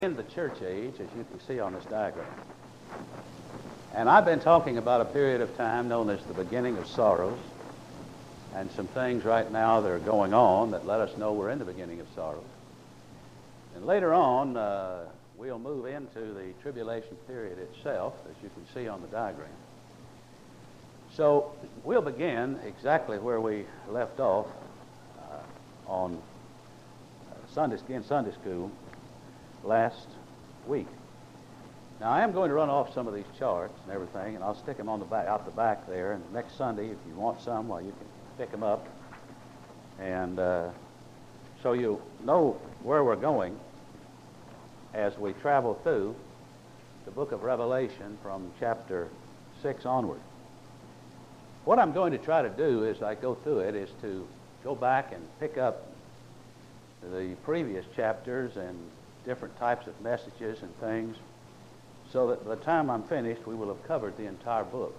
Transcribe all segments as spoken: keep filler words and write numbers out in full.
In the church age, as you can see on this diagram. And I've been talking about a period of time known as the beginning of sorrows, and some things right now that are going on that let us know we're in the beginning of sorrows. And later on, uh, we'll move into the tribulation period itself, as you can see on the diagram. So we'll begin exactly where we left off uh, on uh, Sunday, in Sunday school last week. Now, I am going to run off some of these charts and everything, and I'll stick them on the back, out the back there. And next Sunday, if you want some, well, you can pick them up. And uh, so you know where we're going as we travel through the book of Revelation from chapter six onward. What I'm going to try to do as I go through it is to go back and pick up the previous chapters and different types of messages and things, so that by the time I'm finished, we will have covered the entire book.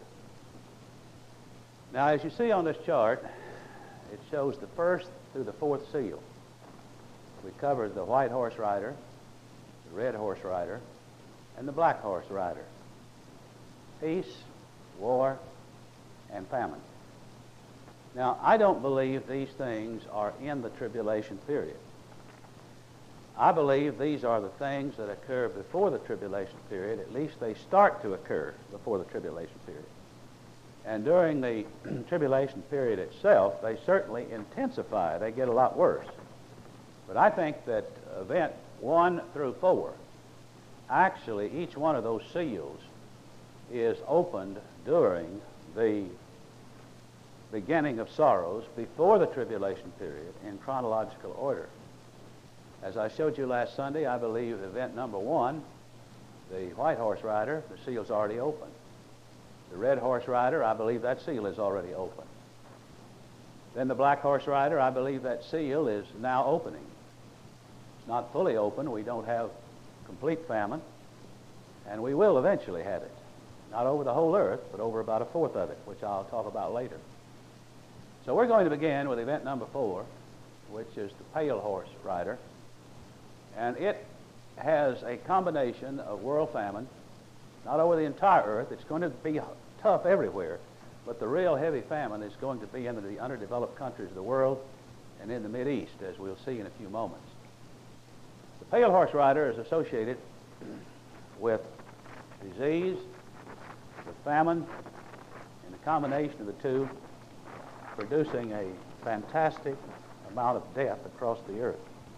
Now, as you see on this chart, it shows the first through the fourth seal. We covered the white horse rider, the red horse rider, and the black horse rider. Peace, war, and famine. Now, I don't believe these things are in the tribulation period. I believe these are the things that occur before the tribulation period. At least they start to occur before the tribulation period. And during the tribulation period itself, they certainly intensify. They get a lot worse. But I think that event one through four, actually each one of those seals is opened during the beginning of sorrows before the tribulation period in chronological order. As I showed you last Sunday, I believe event number one, the white horse rider, the seal's already open. The red horse rider, I believe that seal is already open. Then the black horse rider, I believe that seal is now opening. It's not fully open. We don't have complete famine, and we will eventually have it. Not over the whole earth, but over about a fourth of it, which I'll talk about later. So we're going to begin with event number four, which is the pale horse rider. And it has a combination of world famine, not over the entire earth. It's going to be tough everywhere, but the real heavy famine is going to be in the underdeveloped countries of the world and in the Mideast, as we'll see in a few moments. The pale horse rider is associated with disease, with famine, and the combination of the two producing a fantastic amount of death across the earth.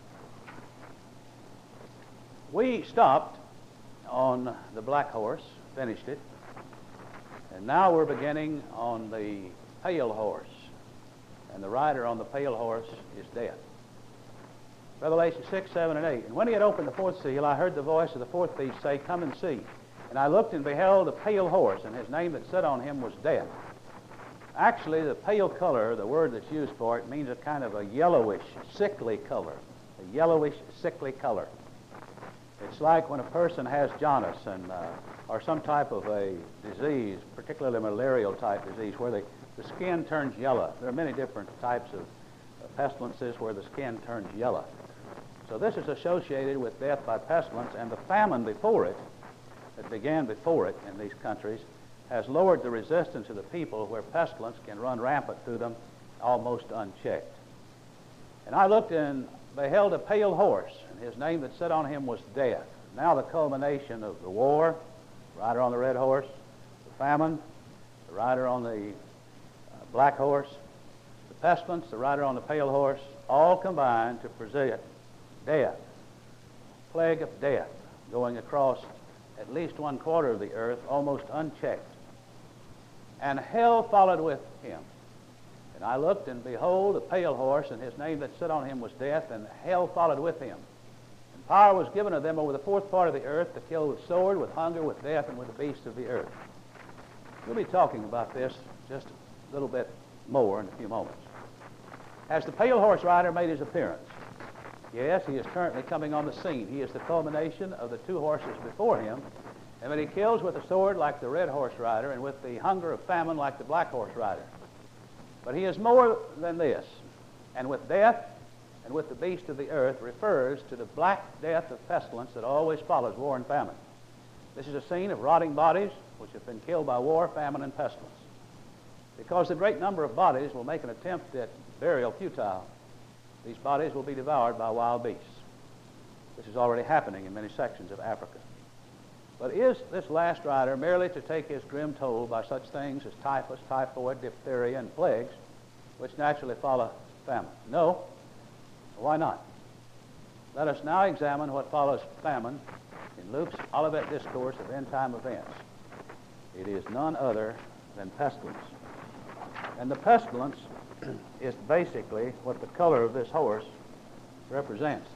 We stopped on the black horse, finished it, and now we're beginning on the pale horse, and the rider on the pale horse is death. Revelation six, seven, and eight. And when he had opened the fourth seal, I heard the voice of the fourth beast say, "Come and see." And I looked and beheld a pale horse, and his name that sat on him was Death. Actually, the pale color, the word that's used for it, means a kind of a yellowish, sickly color, a yellowish, sickly color. It's like when a person has jaundice and, uh, or some type of a disease, particularly a malarial type disease, where the, the skin turns yellow. There are many different types of uh, pestilences where the skin turns yellow. So this is associated with death by pestilence, and the famine before it, that began before it in these countries, has lowered the resistance of the people where pestilence can run rampant through them almost unchecked. And I looked and beheld a pale horse, and his name that sat on him was Death. Now the culmination of the war, the rider on the red horse, the famine, the rider on the uh, black horse, the pestilence, the rider on the pale horse, all combined to present death, plague of death, going across at least one quarter of the earth, almost unchecked. And hell followed with him. And I looked, and behold, a pale horse, and his name that sat on him was Death, and hell followed with him. And power was given to them over the fourth part of the earth to kill with sword, with hunger, with death, and with the beasts of the earth. We'll be talking about this just a little bit more in a few moments. Has the pale horse rider made his appearance? Yes, he is currently coming on the scene. He is the culmination of the two horses before him. And when he kills with the sword like the red horse rider, and with the hunger of famine like the black horse rider. But he is more than this. And with death, and with the beast of the earth refers to the black death of pestilence that always follows war and famine. This is a scene of rotting bodies which have been killed by war, famine, and pestilence. Because the great number of bodies will make an attempt at burial futile, these bodies will be devoured by wild beasts. This is already happening in many sections of Africa. But is this last rider merely to take his grim toll by such things as typhus, typhoid, diphtheria, and plagues, which naturally follow famine? No. Why not? Let us now examine what follows famine in Luke's Olivet Discourse of end-time events. It is none other than pestilence. And the pestilence is basically what the color of this horse represents.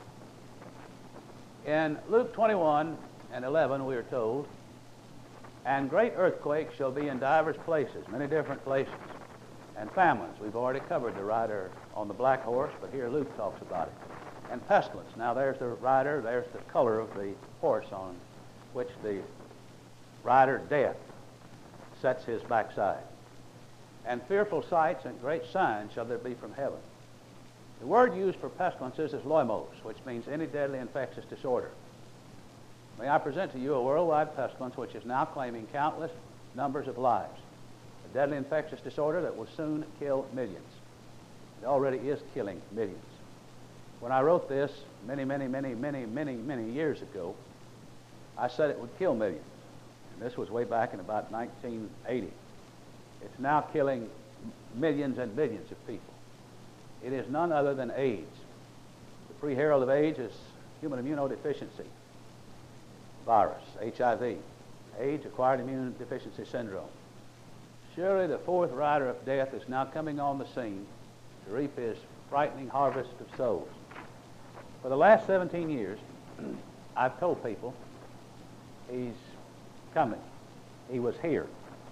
In Luke twenty-one and eleven, we are told, and great earthquakes shall be in divers places, many different places, and famines. We've already covered the rider on the black horse, but here Luke talks about it. And pestilence. Now there's the rider, there's the color of the horse on which the rider, Death, sets his backside. And fearful sights and great signs shall there be from heaven. The word used for pestilences is loimos, which means any deadly infectious disorder. May I present to you a worldwide pestilence which is now claiming countless numbers of lives. A deadly infectious disorder that will soon kill millions. It already is killing millions. When I wrote this many, many, many, many, many, many years ago, I said it would kill millions. And this was way back in about nineteen eighty. It's now killing millions and millions of people. It is none other than AIDS. The pre-herald of AIDS is human immunodeficiency virus, H I V, AIDS, acquired immune deficiency syndrome. Surely the fourth rider of death is now coming on the scene to reap his frightening harvest of souls. For the last seventeen years, I've told people he's coming. He was here.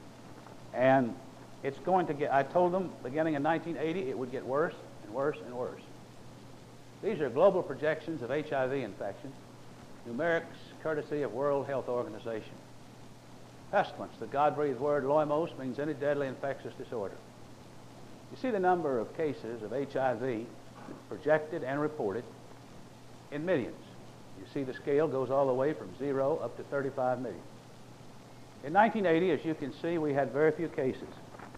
And it's going to get, I told them beginning in nineteen eighty, it would get worse and worse and worse. These are global projections of H I V infection, numerics courtesy of World Health Organization. Pestilence, the God-breathed word loimos, means any deadly infectious disorder. You see the number of cases of H I V projected and reported in millions. You see the scale goes all the way from zero up to thirty-five million. In nineteen eighty, as you can see, we had very few cases.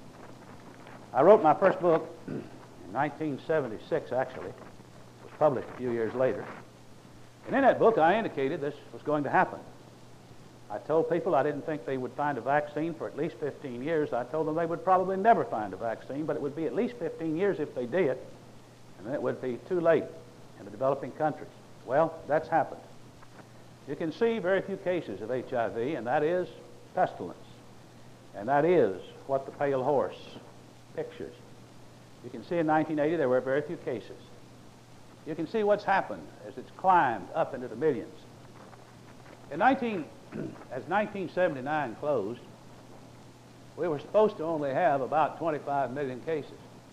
I wrote my first book in nineteen seventy-six, actually. It was published a few years later. And in that book, I indicated this was going to happen. I told people I didn't think they would find a vaccine for at least fifteen years. I told them they would probably never find a vaccine, but it would be at least fifteen years if they did, and then it would be too late in the developing countries. Well, that's happened. You can see very few cases of H I V, and that is pestilence. And that is what the pale horse pictures. You can see in nineteen eighty there were very few cases. You can see what's happened as it's climbed up into the millions. In nineteen, as nineteen seventy-nine closed, we were supposed to only have about twenty-five million cases.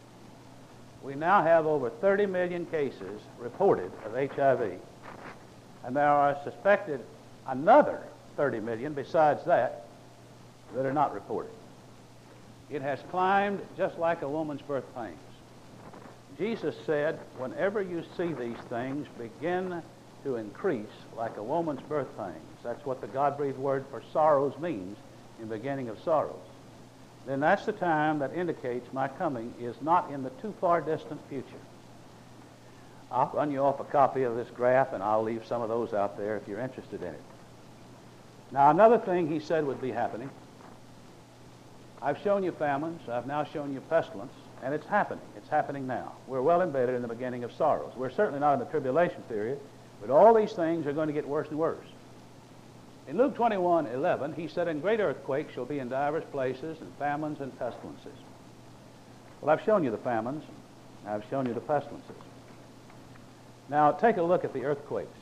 We now have over thirty million cases reported of H I V, and there are suspected another thirty million besides that that are not reported. It has climbed just like a woman's birth pains. Jesus said, whenever you see these things begin to increase like a woman's birth pains, that's what the God-breathed word for sorrows means, in the beginning of sorrows, then that's the time that indicates my coming is not in the too far distant future. I'll run you off a copy of this graph, and I'll leave some of those out there if you're interested in it. Now, another thing he said would be happening. I've shown you famines. I've now shown you pestilence, and it's happening. It's happening now. We're well embedded in the beginning of sorrows. We're certainly not in the tribulation period, but all these things are going to get worse and worse. In Luke twenty-one eleven, he said, and great earthquakes shall be in divers places, and famines and pestilences. Well, I've shown you the famines. I've shown you the pestilences. Now, take a look at the earthquakes.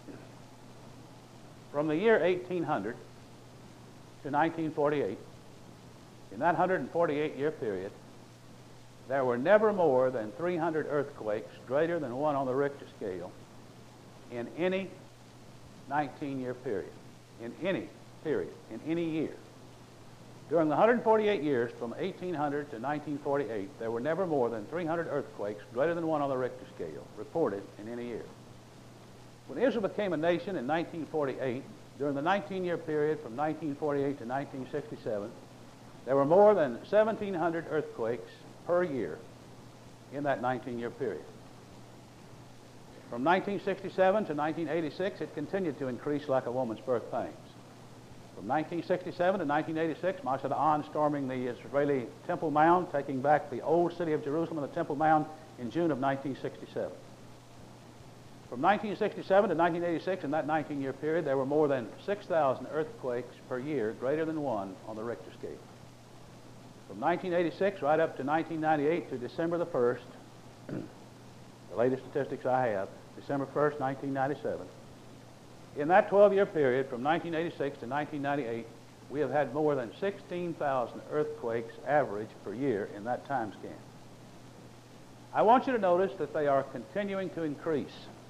From the year eighteen hundred to nineteen forty-eight, in that one hundred forty-eight year period, there were never more than three hundred earthquakes greater than one on the Richter scale in any nineteen year period, in any period, in any year. During the one hundred forty-eight years from eighteen hundred to nineteen forty-eight, there were never more than three hundred earthquakes greater than one on the Richter scale reported in any year. When Israel became a nation in nineteen forty-eight, during the nineteen-year period from nineteen forty-eight to nineteen sixty-seven, there were more than seventeen hundred earthquakes per year in that nineteen-year period. From nineteen sixty-seven to nineteen eighty-six, it continued to increase like a woman's birth pains. From nineteen sixty-seven to nineteen eighty-six, Moshe Dayan storming the Israeli Temple Mount, taking back the old city of Jerusalem and the Temple Mount in June of nineteen sixty-seven. From nineteen sixty-seven to nineteen eighty-six, in that nineteen-year period, there were more than six thousand earthquakes per year, greater than one on the Richter scale. From nineteen eighty-six right up to nineteen ninety-eight to December the first, the latest statistics I have, December first, nineteen ninety-seven, in that twelve-year period from nineteen eighty-six to nineteen ninety-eight, we have had more than sixteen thousand earthquakes average per year in that time span. I want you to notice that they are continuing to increase.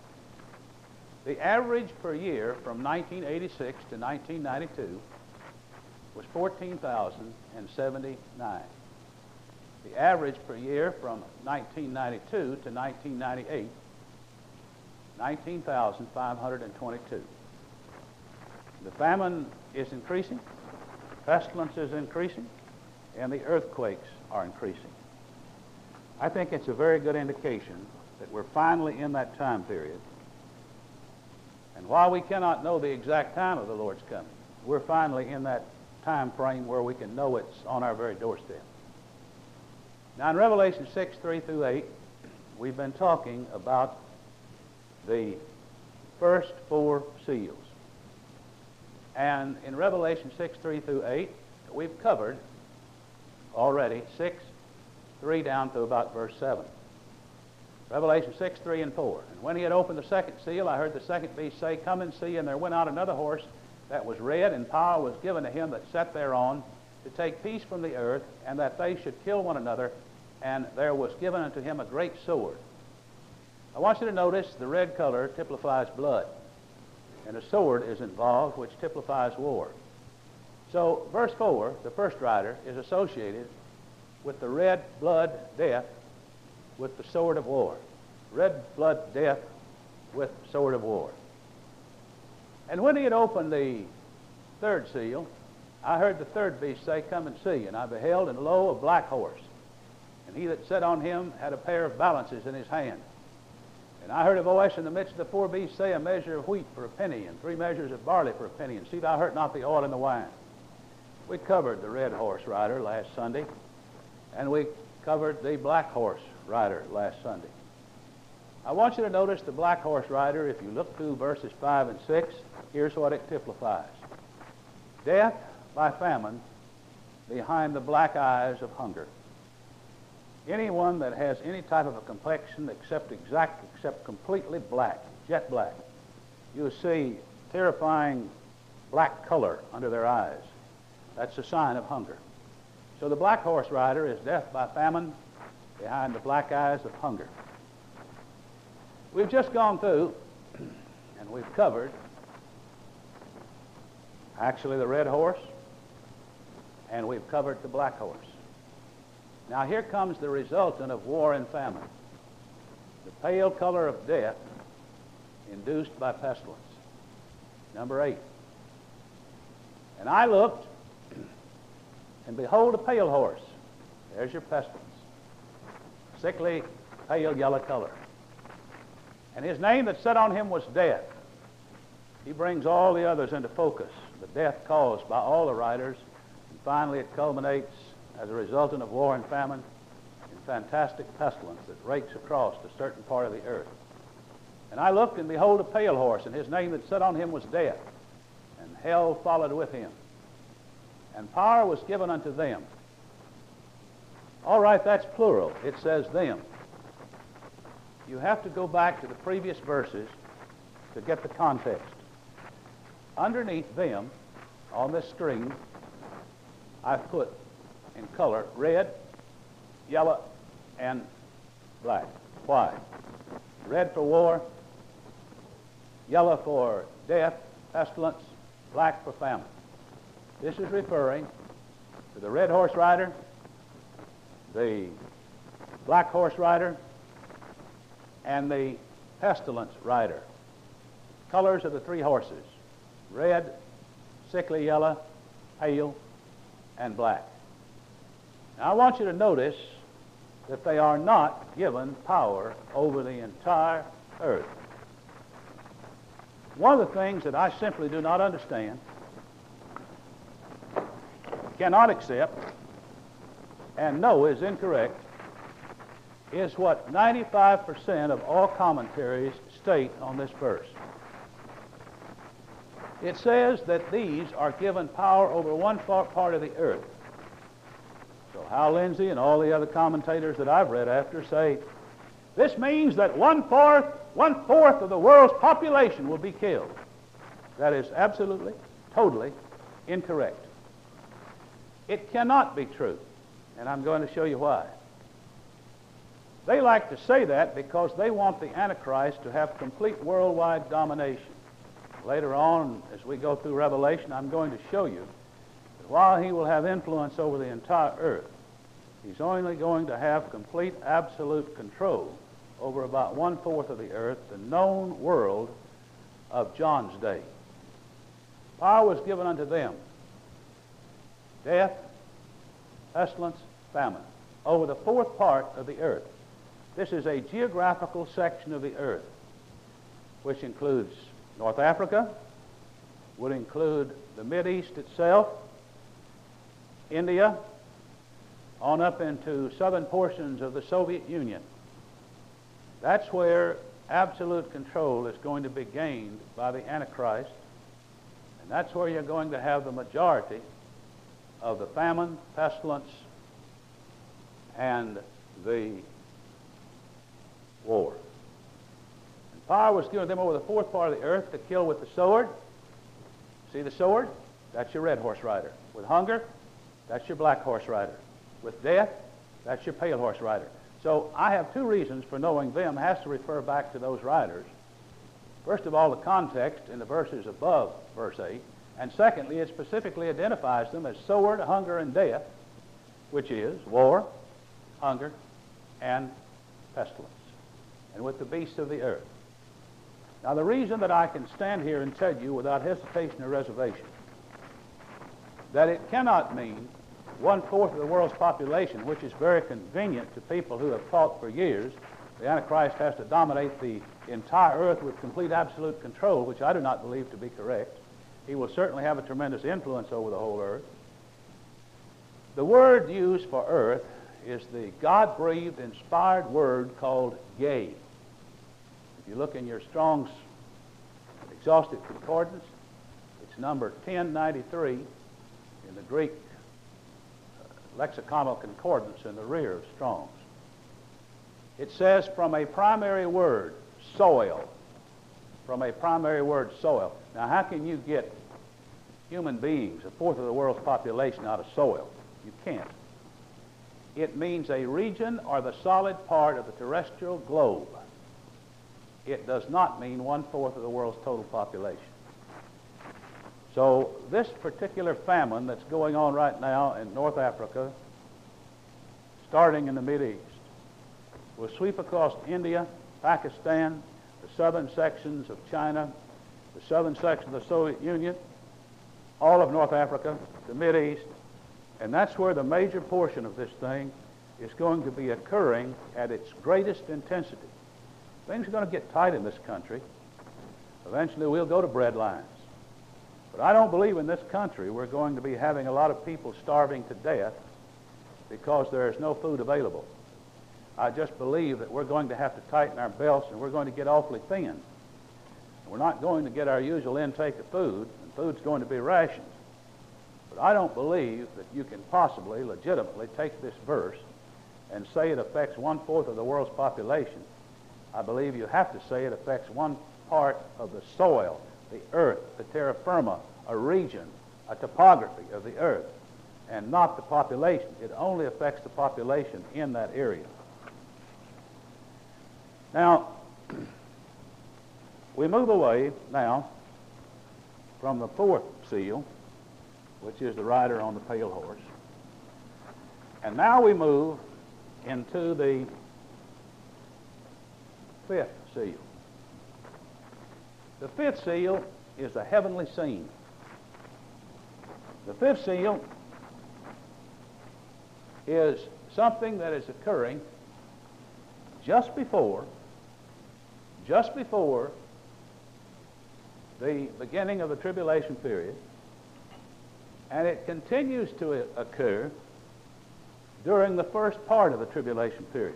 The average per year from nineteen eighty-six to nineteen ninety-two was fourteen thousand seventy-nine. The average per year from nineteen ninety-two to nineteen ninety-eight, nineteen thousand five hundred twenty-two. The famine is increasing, pestilence is increasing, and the earthquakes are increasing. I think it's a very good indication that we're finally in that time period. And while we cannot know the exact time of the Lord's coming, we're finally in that time frame where we can know it's on our very doorstep. Now in Revelation six, three through eight, we've been talking about the first four seals. And in Revelation six, three through eight, we've covered already six, three down to about verse seven. Revelation six, three and four. And when he had opened the second seal, I heard the second beast say, "Come and see." And there went out another horse that was red, and power was given to him that sat thereon to take peace from the earth, and that they should kill one another. And there was given unto him a great sword. I want you to notice the red color typifies blood, and a sword is involved, which typifies war. So verse four, the first rider, is associated with the red blood, death, with the sword of war. Red blood, death, with sword of war. And when he had opened the third seal, I heard the third beast say, "Come and see." And I beheld, and lo, a black horse. And he that sat on him had a pair of balances in his hand. And I heard a voice in the midst of the four beasts say, "A measure of wheat for a penny, and three measures of barley for a penny, and see thou hurt not the oil and the wine." We covered the red horse rider last Sunday, and we covered the black horse rider last Sunday. I want you to notice the black horse rider. If you look through verses five and six, here's what it typifies. Death by famine behind the black eyes of hunger. Anyone that has any type of a complexion except exact, except completely black, jet black, you'll see terrifying black color under their eyes. That's a sign of hunger. So the black horse rider is death by famine behind the black eyes of hunger. We've just gone through, and we've covered actually the red horse, and we've covered the black horse. Now here comes the resultant of war and famine. The pale color of death induced by pestilence. Number eight. And I looked, and behold, a pale horse. There's your pestilence. Sickly, pale yellow color. And his name that sat on him was Death. He brings all the others into focus, the death caused by all the riders. And finally it culminates as a resultant of war and famine in fantastic pestilence that rakes across a certain part of the earth. And I looked, and behold, a pale horse, and his name that sat on him was Death. And hell followed with him. And power was given unto them. All right, that's plural. It says them. You have to go back to the previous verses to get the context. Underneath them, on this screen, I've put in color red, yellow, and black. Why? Red for war, yellow for death, pestilence, black for famine. This is referring to the red horse rider, the black horse rider, and the pestilence rider. Colors of the three horses: red, sickly yellow, pale, and black. Now I want you to notice that they are not given power over the entire earth. One of the things that I simply do not understand, cannot accept, and know is incorrect, is what ninety-five percent of all commentaries state on this verse. It says that these are given power over one part of the earth. So Hal Lindsey and all the other commentators that I've read after say, this means that one-fourth, one-fourth of the world's population will be killed. That is absolutely, totally incorrect. It cannot be true, and I'm going to show you why. They like to say that because they want the Antichrist to have complete worldwide domination. Later on, as we go through Revelation, I'm going to show you that while he will have influence over the entire earth, he's only going to have complete, absolute control over about one-fourth of the earth, the known world of John's day. Power was given unto them: death, pestilence, famine, over the fourth part of the earth. This is a geographical section of the earth, which includes North Africa, would include the Mideast itself, India, on up into southern portions of the Soviet Union. That's where absolute control is going to be gained by the Antichrist, and that's where you're going to have the majority of the famine, pestilence, and the war. And power was given them over the fourth part of the earth to kill with the sword. See the sword? That's your red horse rider. With hunger, that's your black horse rider. With death, that's your pale horse rider. So I have two reasons for knowing them. It has to refer back to those riders. First of all, the context in the verses above verse eight. And secondly, it specifically identifies them as sword, hunger, and death, which is war, hunger, and pestilence, and with the beasts of the earth. Now, the reason that I can stand here and tell you without hesitation or reservation that it cannot mean one-fourth of the world's population, which is very convenient to people who have taught for years the Antichrist has to dominate the entire earth with complete absolute control, which I do not believe to be correct. He will certainly have a tremendous influence over the whole earth. The word used for earth is the God-breathed, inspired word called gay. If you look in your Strong's Exhaustive Concordance, it's number ten ninety-three in the Greek uh, Lexiconal Concordance in the rear of Strong's. It says, from a primary word, soil. From a primary word, soil. Now, how can you get human beings, a fourth of the world's population, out of soil? You can't. It means a region or the solid part of the terrestrial globe. It does not mean one-fourth of the world's total population. So this particular famine that's going on right now in North Africa, starting in the Mideast, will sweep across India, Pakistan, the southern sections of China, the southern section of the Soviet Union, all of North Africa, the Mideast, and that's where the major portion of this thing is going to be occurring at its greatest intensity. Things are going to get tight in this country. Eventually we'll go to bread lines. But I don't believe in this country we're going to be having a lot of people starving to death because there is no food available. I just believe that we're going to have to tighten our belts and we're going to get awfully thin. We're not going to get our usual intake of food, and food's going to be rationed. But I don't believe that you can possibly, legitimately take this verse and say it affects one-fourth of the world's population. I believe you have to say it affects one part of the soil, the earth, the terra firma, a region, a topography of the earth, and not the population. It only affects the population in that area. Now, we move away now from the fourth seal, which is the rider on the pale horse. And now we move into the fifth seal. The fifth seal is the heavenly scene. The fifth seal is something that is occurring just before, just before the beginning of the tribulation period, and it continues to occur during the first part of the tribulation period.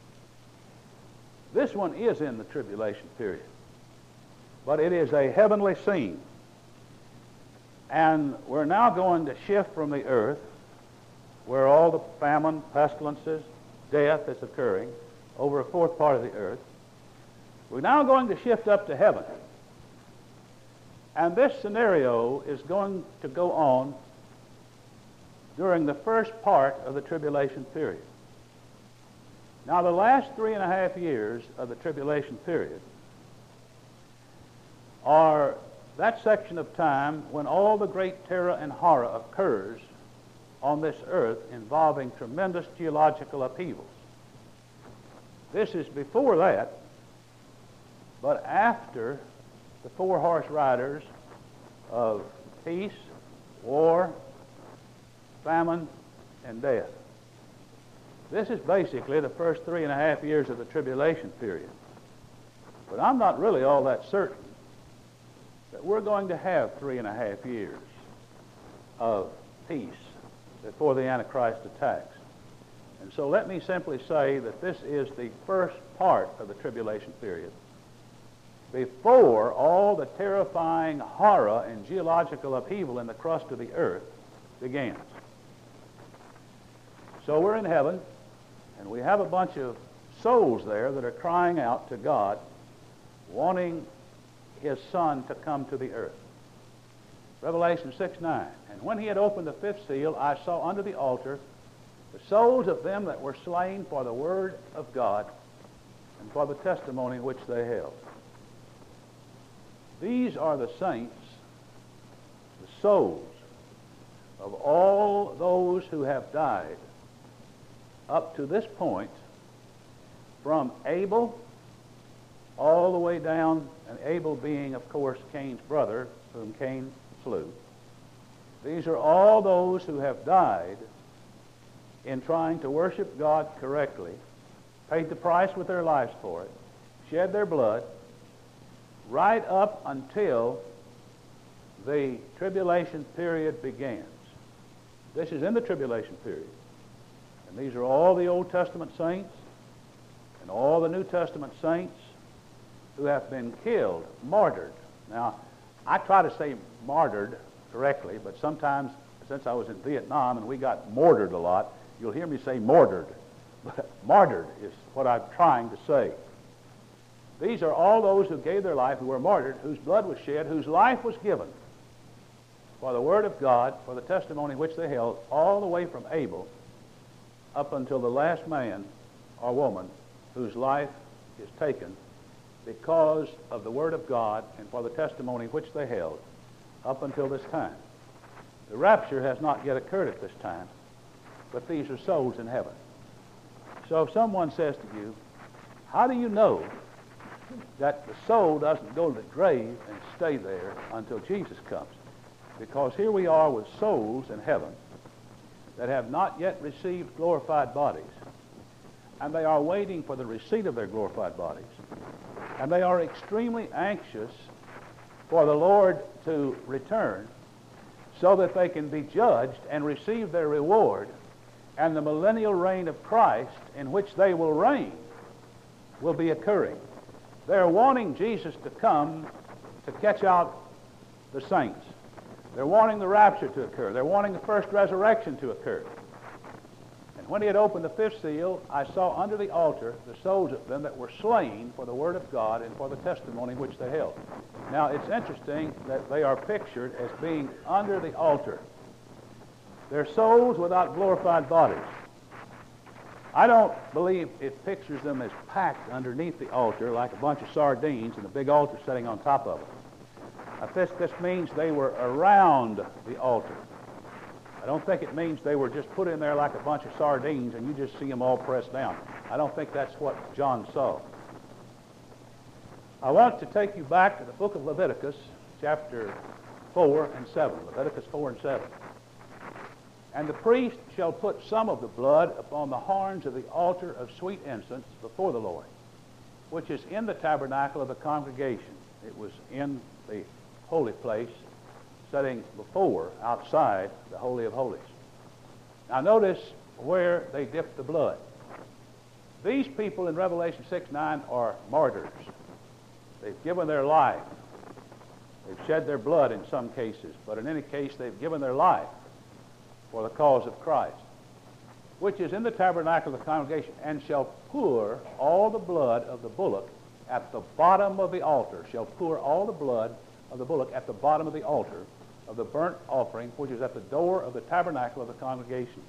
This one is in the tribulation period, but it is a heavenly scene. And we're now going to shift from the earth, where all the famine, pestilences, death is occurring over a fourth part of the earth. We're now going to shift up to heaven. And this scenario is going to go on during the first part of the tribulation period. Now, the last three and a half years of the tribulation period are that section of time when all the great terror and horror occurs on this earth involving tremendous geological upheavals. This is before that, but after the four horse riders of peace, war, famine, and death. This is basically the first three and a half years of the tribulation period. But I'm not really all that certain that we're going to have three and a half years of peace before the Antichrist attacks. And so let me simply say that this is the first part of the tribulation period, before all the terrifying horror and geological upheaval in the crust of the earth begins. So we're in heaven, and we have a bunch of souls there that are crying out to God, wanting his Son to come to the earth. Revelation six nine. And when he had opened the fifth seal, I saw under the altar the souls of them that were slain for the word of God and for the testimony which they held. These are the saints, the souls of all those who have died up to this point, from Abel all the way down, and Abel being, of course, Cain's brother, whom Cain slew. These are all those who have died in trying to worship God correctly, paid the price with their lives for it, shed their blood, right up until the tribulation period begins. This is in the tribulation period. And these are all the Old Testament saints and all the New Testament saints who have been killed, martyred. Now, I try to say martyred correctly, but sometimes, since I was in Vietnam and we got mortared a lot, you'll hear me say mortared. But martyred is what I'm trying to say. These are all those who gave their life, who were martyred, whose blood was shed, whose life was given for the Word of God, for the testimony which they held, all the way from Abel up until the last man or woman whose life is taken because of the Word of God and for the testimony which they held up until this time. The rapture has not yet occurred at this time, but these are souls in heaven. So if someone says to you, how do you know that the soul doesn't go to the grave and stay there until Jesus comes? Because here we are with souls in heaven that have not yet received glorified bodies, and they are waiting for the receipt of their glorified bodies, and they are extremely anxious for the Lord to return so that they can be judged and receive their reward, and the millennial reign of Christ in which they will reign will be occurring. They're wanting Jesus to come to catch out the saints. They're wanting the rapture to occur. They're wanting the first resurrection to occur. And when he had opened the fifth seal, I saw under the altar the souls of them that were slain for the word of God and for the testimony which they held. Now, it's interesting that they are pictured as being under the altar. They're souls without glorified bodies. I don't believe it pictures them as packed underneath the altar like a bunch of sardines and a big altar sitting on top of it. This, this means they were around the altar. I don't think it means they were just put in there like a bunch of sardines and you just see them all pressed down. I don't think that's what John saw. I want to take you back to the book of Leviticus, chapter four and seven. Leviticus four and seven. And the priest shall put some of the blood upon the horns of the altar of sweet incense before the Lord, which is in the tabernacle of the congregation. It was in the holy place, setting before, outside the Holy of Holies. Now notice where they dipped the blood. These people in Revelation six nine are martyrs. They've given their life. They've shed their blood in some cases, but in any case they've given their life for the cause of Christ, which is in the tabernacle of the congregation, and shall pour all the blood of the bullock at the bottom of the altar, shall pour all the blood of the bullock at the bottom of the altar of the burnt offering, which is at the door of the tabernacle of the congregation.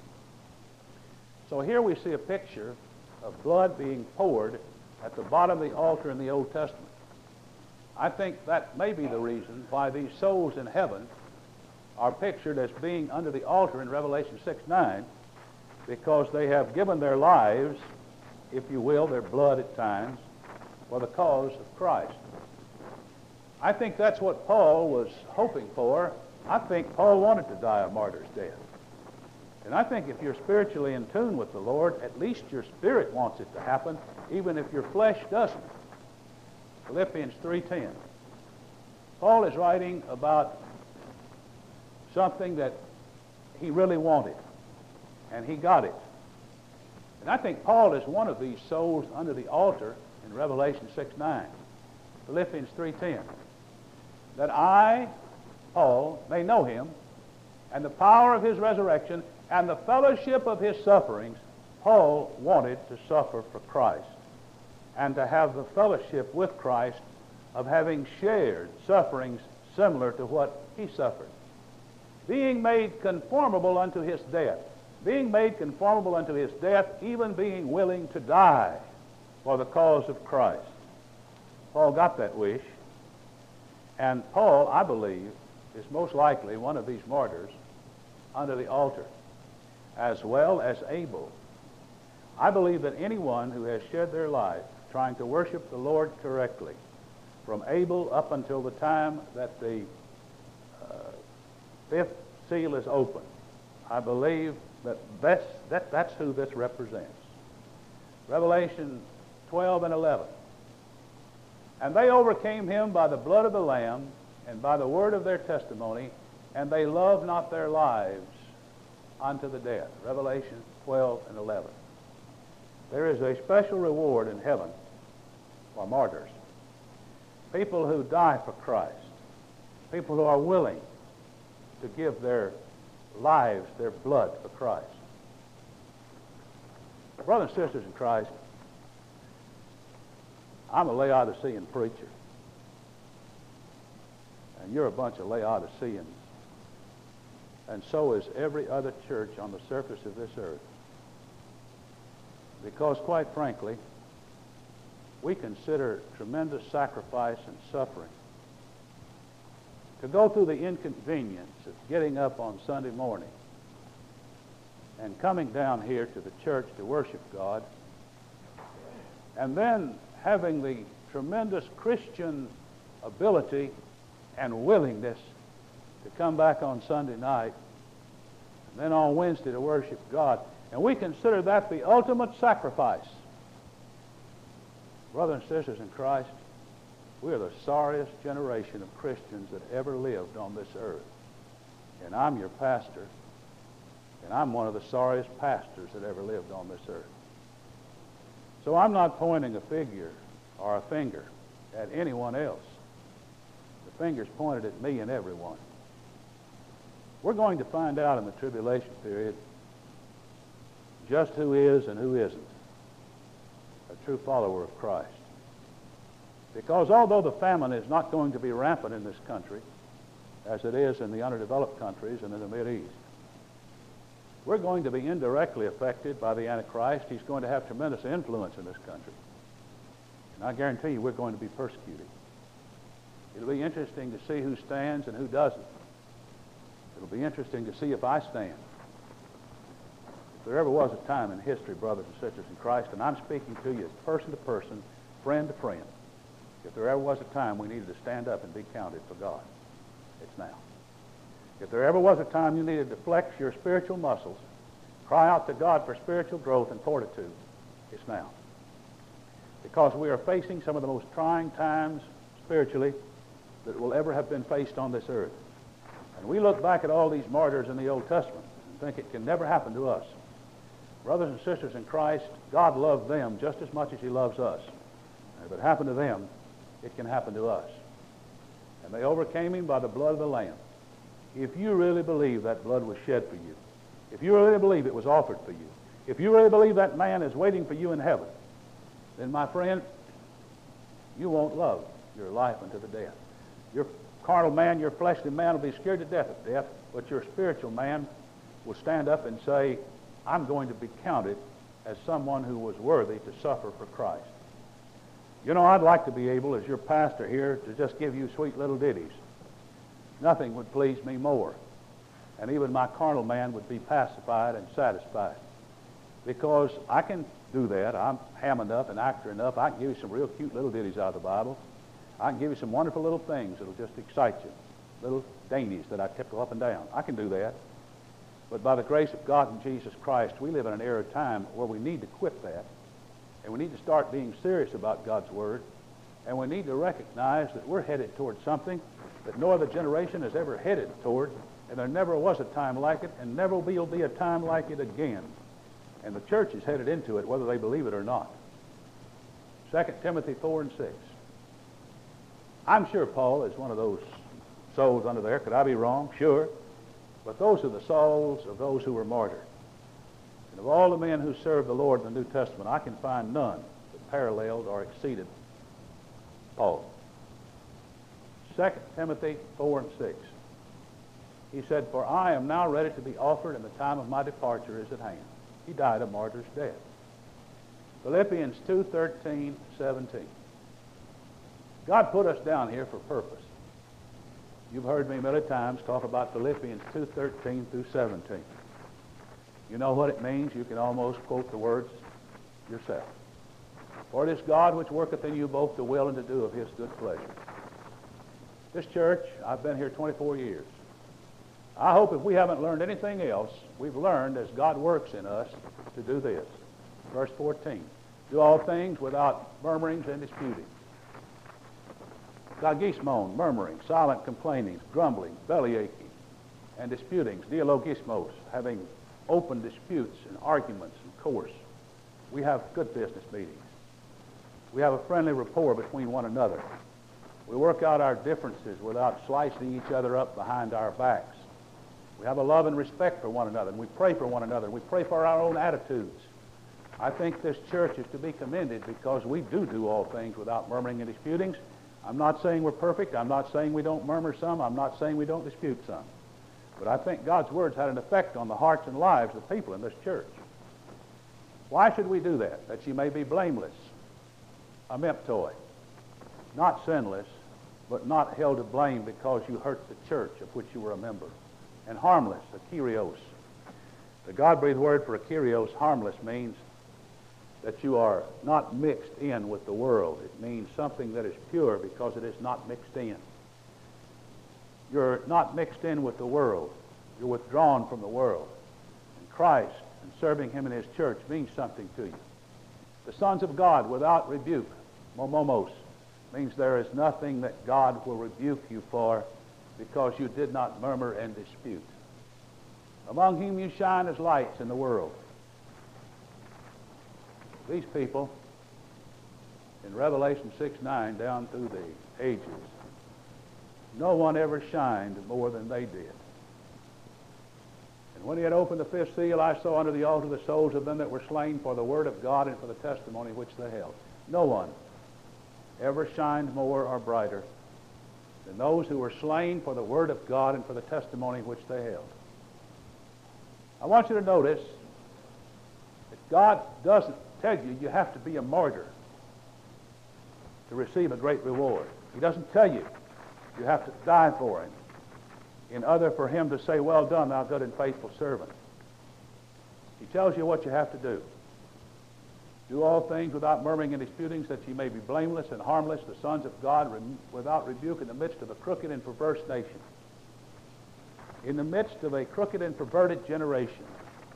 So here we see a picture of blood being poured at the bottom of the altar in the Old Testament. I think that may be the reason why these souls in heaven are pictured as being under the altar in Revelation six nine, because they have given their lives, if you will, their blood at times, for the cause of Christ. I think that's what Paul was hoping for. I think Paul wanted to die a martyr's death. And I think if you're spiritually in tune with the Lord, at least your spirit wants it to happen, even if your flesh doesn't. Philippians three ten. Paul is writing about something that he really wanted, and he got it. And I think Paul is one of these souls under the altar in Revelation six nine. Philippians three ten. That I, Paul, may know him, and the power of his resurrection, and the fellowship of his sufferings. Paul wanted to suffer for Christ, and to have the fellowship with Christ of having shared sufferings similar to what he suffered. Being made conformable unto his death. Being made conformable unto his death, even being willing to die for the cause of Christ. Paul got that wish. And Paul, I believe, is most likely one of these martyrs under the altar, as well as Abel. I believe that anyone who has shed their life trying to worship the Lord correctly, from Abel up until the time that the uh, fifth seal is opened, I believe that that's, that, that's who this represents. Revelation twelve and eleven. And they overcame him by the blood of the Lamb and by the word of their testimony, and they loved not their lives unto the death. Revelation twelve and eleven. There is a special reward in heaven for martyrs. People who die for Christ. People who are willing to give their lives, their blood for Christ. Brothers and sisters in Christ, I'm a Laodicean preacher. And you're a bunch of Laodiceans. And so is every other church on the surface of this earth. Because, quite frankly, we consider tremendous sacrifice and suffering. To go through the inconvenience of getting up on Sunday morning and coming down here to the church to worship God, and then having the tremendous Christian ability and willingness to come back on Sunday night, and then on Wednesday to worship God. And we consider that the ultimate sacrifice. Brothers and sisters in Christ, we are the sorriest generation of Christians that ever lived on this earth. And I'm your pastor, and I'm one of the sorriest pastors that ever lived on this earth. So I'm not pointing a figure or a finger at anyone else. The finger's pointed at me and everyone. We're going to find out in the tribulation period just who is and who isn't a true follower of Christ. Because although the famine is not going to be rampant in this country, as it is in the underdeveloped countries and in the Mideast, we're going to be indirectly affected by the Antichrist. He's going to have tremendous influence in this country. And I guarantee you we're going to be persecuted. It'll be interesting to see who stands and who doesn't. It'll be interesting to see if I stand. If there ever was a time in history, brothers and sisters in Christ, and I'm speaking to you as person to person, friend to friend, if there ever was a time we needed to stand up and be counted for God, it's now. If there ever was a time you needed to flex your spiritual muscles, cry out to God for spiritual growth and fortitude, it's now. Because we are facing some of the most trying times spiritually that will ever have been faced on this earth. And we look back at all these martyrs in the Old Testament and think it can never happen to us. Brothers and sisters in Christ, God loved them just as much as he loves us. And if it happened to them, it can happen to us. And they overcame him by the blood of the Lamb. If you really believe that blood was shed for you, if you really believe it was offered for you, if you really believe that man is waiting for you in heaven, then, my friend, you won't love your life unto the death. Your carnal man, your fleshly man will be scared to death of death, but your spiritual man will stand up and say, I'm going to be counted as someone who was worthy to suffer for Christ. You know, I'd like to be able, as your pastor here, to just give you sweet little ditties. Nothing would please me more. And even my carnal man would be pacified and satisfied. Because I can do that. I'm ham enough and actor enough. I can give you some real cute little ditties out of the Bible. I can give you some wonderful little things that'll just excite you. Little dainties that I tickle up and down. I can do that. But by the grace of God and Jesus Christ, we live in an era of time where we need to quit that. And we need to start being serious about God's Word. And we need to recognize that we're headed toward something that no other generation has ever headed toward. And there never was a time like it, and never will be a time like it again. And the church is headed into it, whether they believe it or not. Second Timothy four and six. I'm sure Paul is one of those souls under there. Could I be wrong? Sure. But those are the souls of those who were martyred. And of all the men who served the Lord in the New Testament, I can find none that paralleled or exceeded Paul. Second Timothy four and six. He said, for I am now ready to be offered, and the time of my departure is at hand. He died a martyr's death. Philippians two, thirteen, seventeen. God put us down here for purpose. You've heard me many times talk about Philippians two, thirteen through seventeen. You know what it means? You can almost quote the words yourself. For it is God which worketh in you both to will and to do of his good pleasure. This church, I've been here twenty-four years. I hope if we haven't learned anything else, we've learned as God works in us to do this. Verse fourteen. Do all things without murmurings and disputing. Gagismon, murmuring, silent complainings, grumbling, bellyaching, and disputings. Dialogismos, having open disputes and arguments and course. We have good business meetings. We have a friendly rapport between one another. We work out our differences without slicing each other up behind our backs. We have a love and respect for one another, and we pray for one another, and we pray for our own attitudes. I think this church is to be commended because we do do all things without murmuring and disputings. I'm not saying we're perfect. I'm not saying we don't murmur some. I'm not saying we don't dispute some. But I think God's Word's had an effect on the hearts and lives of people in this church. Why should we do that? That you may be blameless, a memptoi, not sinless, but not held to blame because you hurt the church of which you were a member. And harmless, a kyrios. The God-breathed word for a kyrios, harmless, means that you are not mixed in with the world. It means something that is pure because it is not mixed in. You're not mixed in with the world. You're withdrawn from the world. And Christ and serving him in his church means something to you. The sons of God without rebuke, momomos, means there is nothing that God will rebuke you for because you did not murmur and dispute. Among whom you shine as lights in the world. These people, in Revelation six nine down through the ages, no one ever shined more than they did. And when he had opened the fifth seal, I saw under the altar the souls of them that were slain for the word of God and for the testimony which they held. No one ever shined more or brighter than those who were slain for the word of God and for the testimony which they held. I want you to notice that God doesn't tell you you have to be a martyr to receive a great reward. He doesn't tell you you have to die for him. in order for him to say, well done, thou good and faithful servant. He tells you what you have to do. Do all things without murmuring and disputings, that ye may be blameless and harmless, the sons of God, rem- without rebuke in the midst of a crooked and perverse nation. In the midst of a crooked and perverted generation,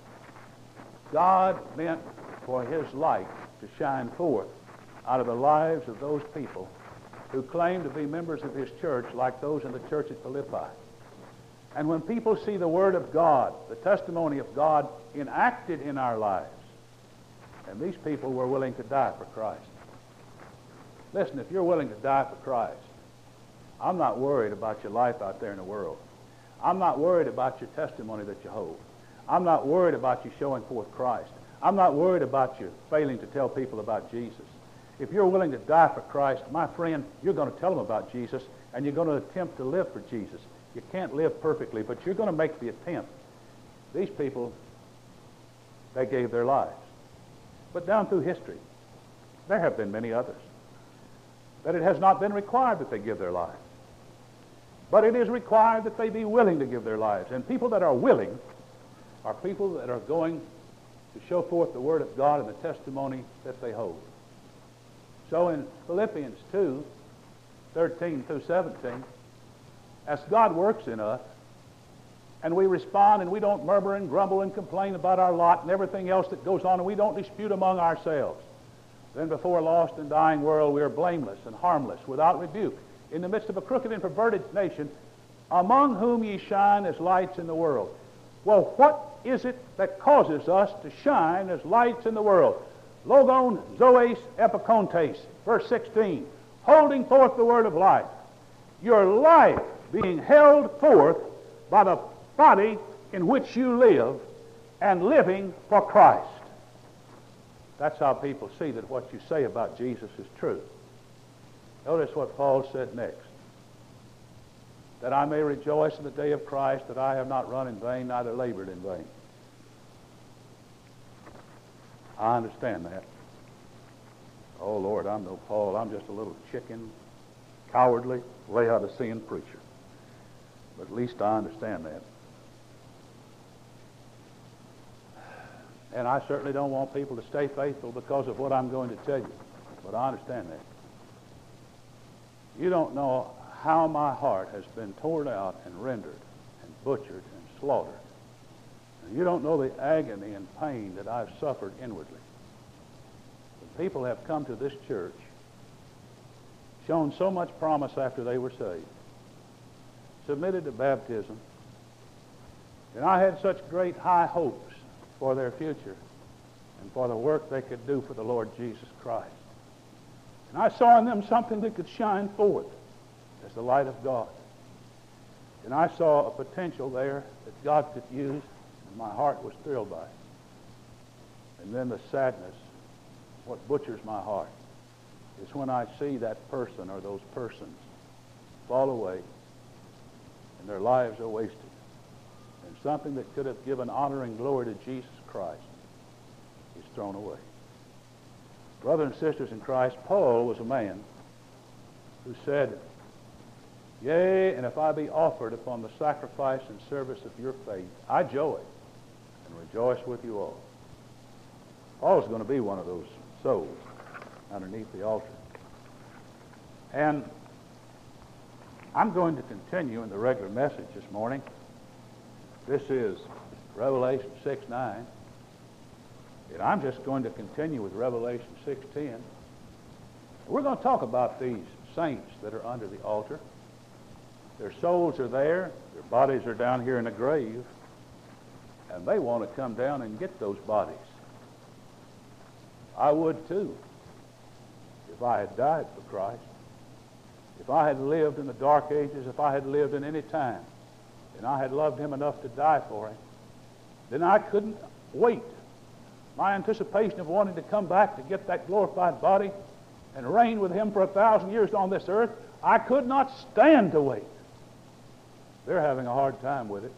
God meant for his light to shine forth out of the lives of those people who claim to be members of his church, like those in the church at Philippi. And when people see the Word of God, the testimony of God enacted in our lives, and these people were willing to die for Christ. Listen, if you're willing to die for Christ, I'm not worried about your life out there in the world. I'm not worried about your testimony that you hold. I'm not worried about you showing forth Christ. I'm not worried about you failing to tell people about Jesus. If you're willing to die for Christ, my friend, you're going to tell them about Jesus, and you're going to attempt to live for Jesus. You can't live perfectly, but you're going to make the attempt. These people, they gave their lives. But down through history, there have been many others that it has not been required that they give their lives. But it is required that they be willing to give their lives. And people that are willing are people that are going to show forth the Word of God and the testimony that they hold. So in Philippians two, thirteen through seventeen, as God works in us, and we respond and we don't murmur and grumble and complain about our lot and everything else that goes on, and we don't dispute among ourselves, then before a lost and dying world we are blameless and harmless, without rebuke, in the midst of a crooked and perverted nation, among whom ye shine as lights in the world. Well, what is it that causes us to shine as lights in the world? Logon zoes epikontes, verse sixteen, holding forth the word of life. Your life being held forth by the body in which you live, and living for Christ. That's how people see that what you say about Jesus is true. Notice what Paul said next. That I may rejoice in the day of Christ, that I have not run in vain, neither labored in vain. I understand that. Oh, Lord, I'm no Paul. I'm just a little chicken, cowardly, Laodicean preacher. But at least I understand that. And I certainly don't want people to stay faithful because of what I'm going to tell you. But I understand that. You don't know how my heart has been torn out and rendered and butchered and slaughtered. And you don't know the agony and pain that I've suffered inwardly. The people have come to this church, shown so much promise after they were saved, submitted to baptism, and I had such great high hopes for their future and for the work they could do for the Lord Jesus Christ. And I saw in them something that could shine forth as the light of God. And I saw a potential there that God could use, and my heart was thrilled by it. And then the sadness, what butchers my heart, is when I see that person or those persons fall away and their lives are wasted. And something that could have given honor and glory to Jesus Christ is thrown away. Brothers and sisters in Christ, Paul was a man who said, yea, and if I be offered upon the sacrifice and service of your faith, I joy and rejoice with you all. Paul's going to be one of those souls underneath the altar. And I'm going to continue in the regular message this morning. This is Revelation six nine. And I'm just going to continue with Revelation six ten. We're going to talk about these saints that are under the altar. Their souls are there. Their bodies are down here in the grave. And they want to come down and get those bodies. I would too, if I had died for Christ. If I had lived in the dark ages, if I had lived in any time, and I had loved him enough to die for him, then I couldn't wait. My anticipation of wanting to come back to get that glorified body and reign with him for a thousand years on this earth, I could not stand to wait. They're having a hard time with it.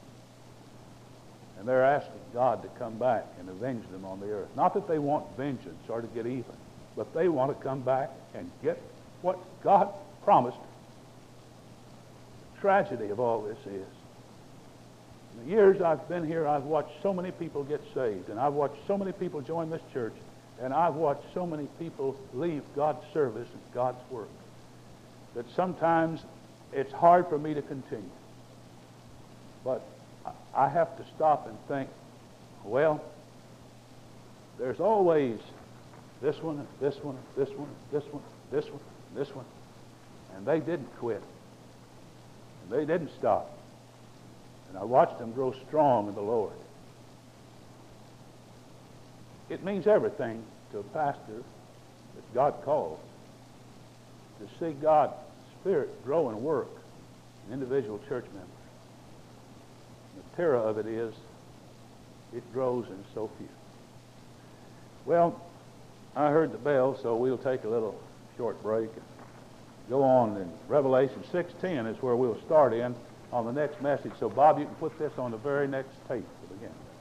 And they're asking God to come back and avenge them on the earth. Not that they want vengeance or to get even, but they want to come back and get what God promised. tragedy of all this is, in the years I've been here, I've watched so many people get saved, and I've watched so many people join this church, and I've watched so many people leave God's service and God's work, that sometimes it's hard for me to continue. But I have to stop and think, well, there's always this one, this one, this one, this one, this one, this one, and they didn't quit. And they didn't stop. And I watched them grow strong in the Lord. It means everything to a pastor that God calls to see God's Spirit grow and work in individual church members. The terror of it is it grows in so few. Well, I heard the bell, so we'll take a little short break and go on. In Revelation six ten is where we'll start in on the next message. So, Bob, you can put this on the very next tape to begin.